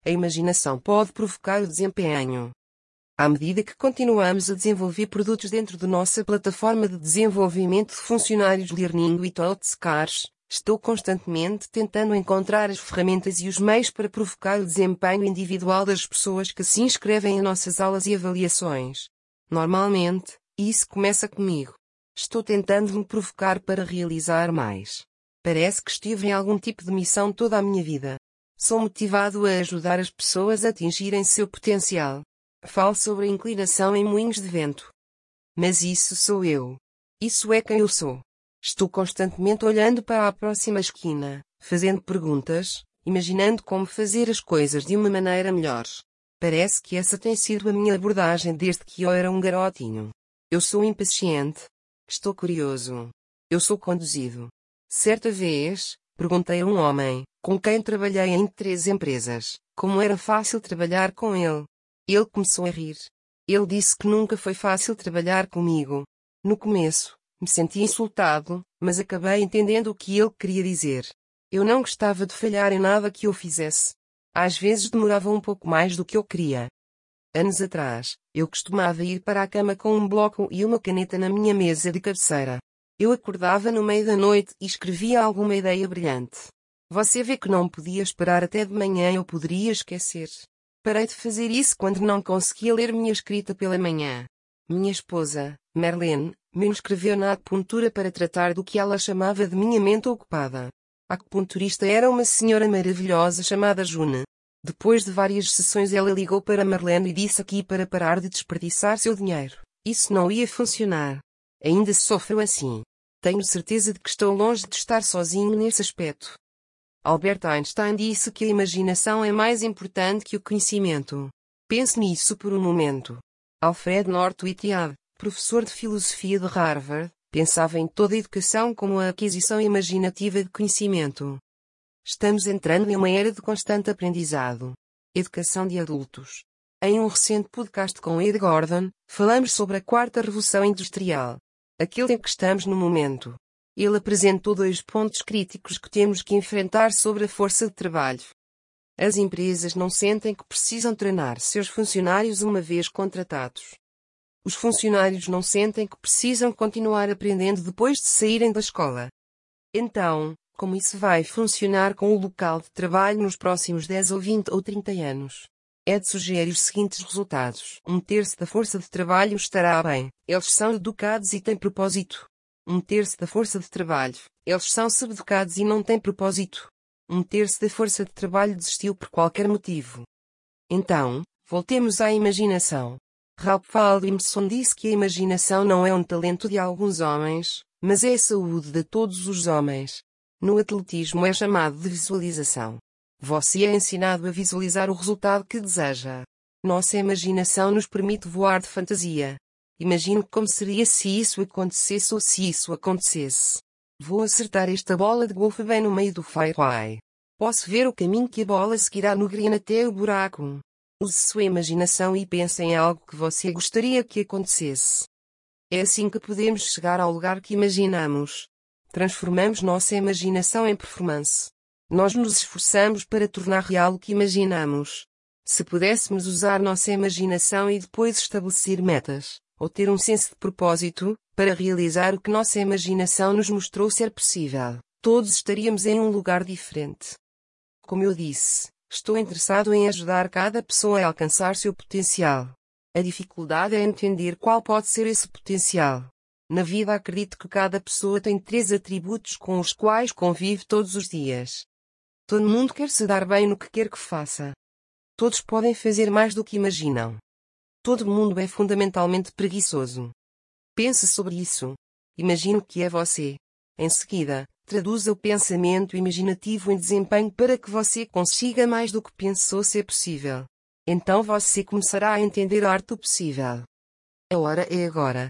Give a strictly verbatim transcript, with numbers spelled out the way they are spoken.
A imaginação pode provocar o desempenho. À medida que continuamos a desenvolver produtos dentro da nossa plataforma de desenvolvimento de funcionários Learning Without Scars, estou constantemente tentando encontrar as ferramentas e os meios para provocar o desempenho individual das pessoas que se inscrevem em nossas aulas e avaliações. Normalmente, isso começa comigo. Estou tentando me provocar para realizar mais. Parece que estive em algum tipo de missão toda a minha vida. Sou motivado a ajudar as pessoas a atingirem seu potencial. Falo sobre a inclinação em moinhos de vento. Mas isso sou eu. Isso é quem eu sou. Estou constantemente olhando para a próxima esquina, fazendo perguntas, imaginando como fazer as coisas de uma maneira melhor. Parece que essa tem sido a minha abordagem desde que eu era um garotinho. Eu sou impaciente. Estou curioso. Eu sou conduzido. Certa vez, perguntei a um homem, com quem trabalhei em três empresas, como era fácil trabalhar com ele. Ele começou a rir. Ele disse que nunca foi fácil trabalhar comigo. No começo, me senti insultado, mas acabei entendendo o que ele queria dizer. Eu não gostava de falhar em nada que eu fizesse. Às vezes demorava um pouco mais do que eu queria. Anos atrás, eu costumava ir para a cama com um bloco e uma caneta na minha mesa de cabeceira. Eu acordava no meio da noite e escrevia alguma ideia brilhante. Você vê que não podia esperar até de manhã, eu poderia esquecer. Parei de fazer isso quando não conseguia ler minha escrita pela manhã. Minha esposa, Marlene, me inscreveu na acupuntura para tratar do que ela chamava de minha mente ocupada. A acupunturista era uma senhora maravilhosa chamada June. Depois de várias sessões ela ligou para Marlene e disse aqui para parar de desperdiçar seu dinheiro. Isso não ia funcionar. Ainda sofro assim. Tenho certeza de que estou longe de estar sozinho nesse aspecto. Albert Einstein disse que a imaginação é mais importante que o conhecimento. Pense nisso por um momento. Alfred North Whitehead, professor de filosofia de Harvard, pensava em toda a educação como a aquisição imaginativa de conhecimento. Estamos entrando em uma era de constante aprendizado. Educação de adultos. Em um recente podcast com Ed Gordon, falamos sobre a quarta revolução industrial. Aquele em que estamos no momento. Ele apresentou dois pontos críticos que temos que enfrentar sobre a força de trabalho. As empresas não sentem que precisam treinar seus funcionários uma vez contratados. Os funcionários não sentem que precisam continuar aprendendo depois de saírem da escola. Então, como isso vai funcionar com o local de trabalho nos próximos dez ou vinte ou trinta anos? Ed sugere os seguintes resultados. Um terço da força de trabalho estará bem. Eles são educados e têm propósito. Um terço da força de trabalho. Eles são subeducados e não têm propósito. Um terço da força de trabalho desistiu por qualquer motivo. Então, voltemos à imaginação. Ralph Waldo Emerson disse que a imaginação não é um talento de alguns homens, mas é a saúde de todos os homens. No atletismo é chamado de visualização. Você é ensinado a visualizar o resultado que deseja. Nossa imaginação nos permite voar de fantasia. Imagine como seria se isso acontecesse ou se isso acontecesse. Vou acertar esta bola de golfe bem no meio do fairway. Posso ver o caminho que a bola seguirá no green até o buraco. Use sua imaginação e pense em algo que você gostaria que acontecesse. É assim que podemos chegar ao lugar que imaginamos. Transformamos nossa imaginação em performance. Nós nos esforçamos para tornar real o que imaginamos. Se pudéssemos usar nossa imaginação e depois estabelecer metas, ou ter um senso de propósito, para realizar o que nossa imaginação nos mostrou ser possível, todos estaríamos em um lugar diferente. Como eu disse, estou interessado em ajudar cada pessoa a alcançar seu potencial. A dificuldade é entender qual pode ser esse potencial. Na vida acredito que cada pessoa tem três atributos com os quais convive todos os dias. Todo mundo quer se dar bem no que quer que faça. Todos podem fazer mais do que imaginam. Todo mundo é fundamentalmente preguiçoso. Pense sobre isso. Imagine que é você. Em seguida, traduza o pensamento imaginativo em desempenho para que você consiga mais do que pensou ser possível. Então você começará a entender a arte do possível. A hora é agora.